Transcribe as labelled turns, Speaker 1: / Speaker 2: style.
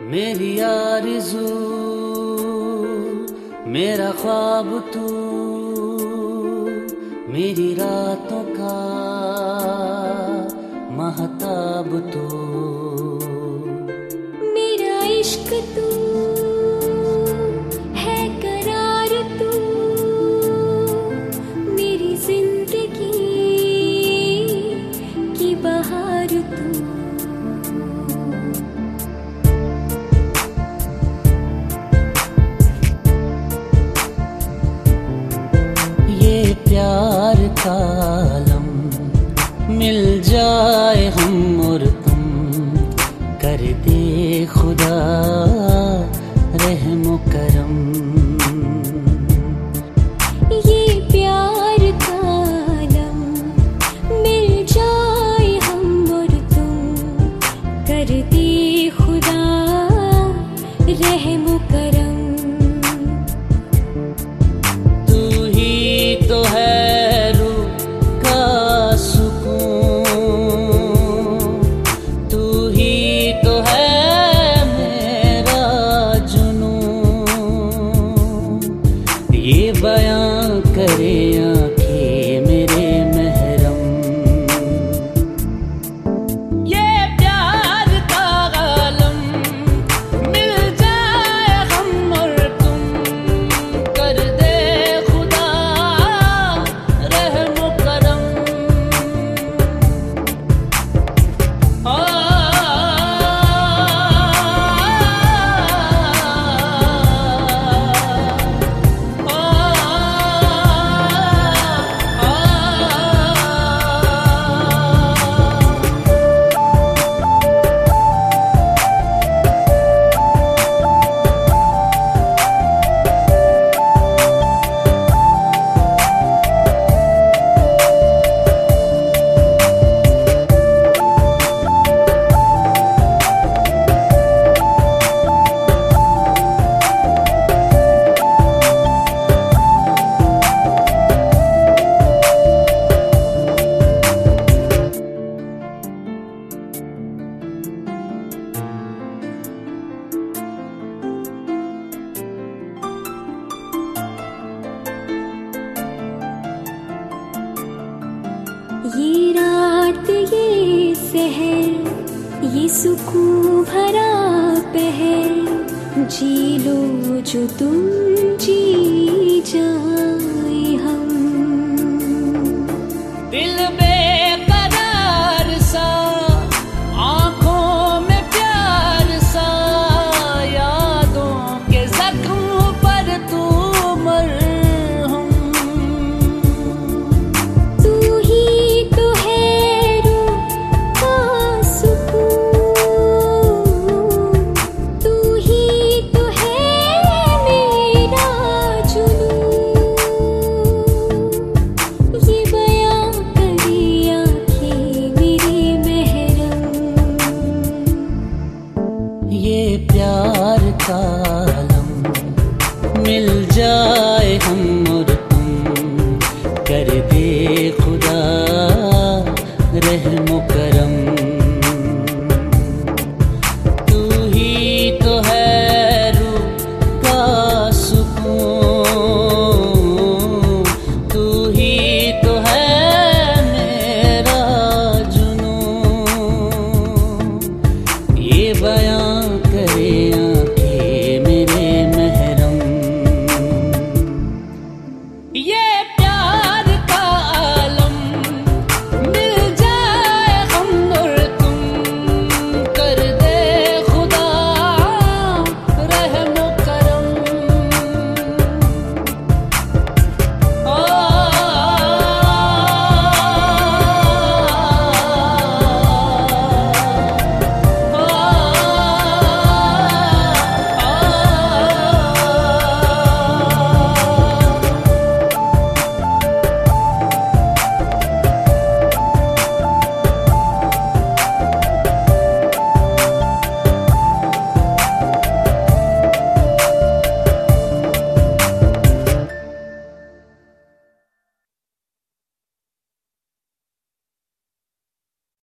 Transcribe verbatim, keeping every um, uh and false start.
Speaker 1: मेरी आरज़ू मेरा ख्वाब तू, मेरी रातों का महताब तू,
Speaker 2: मेरा इश्क तू है करार तू, मेरी जिंदगी की बहार तू।
Speaker 1: प्यार का आलम मिल जाए हम और तुम, कर दे खुदा रहम करम।
Speaker 2: ये प्यार का आलम मिल जाए हम और तुम, कर दे खुदा रहम करम।
Speaker 1: तो है रूह का सुकून, तू ही तो है मेरा जुनून, ये बयां करे आंखें मेरे महरम। ये प्यार का आलम मिल जाए हम और तुम, कर दे
Speaker 2: ये रात ये सहर ये सुकून भरा पहर, जी लो जो तुम जी जाए हम।
Speaker 1: दिल बेकरार सा, आंखों में प्यार सा, यादों के जख्म पर तू मरहम। ये प्यार का आलम मिल जा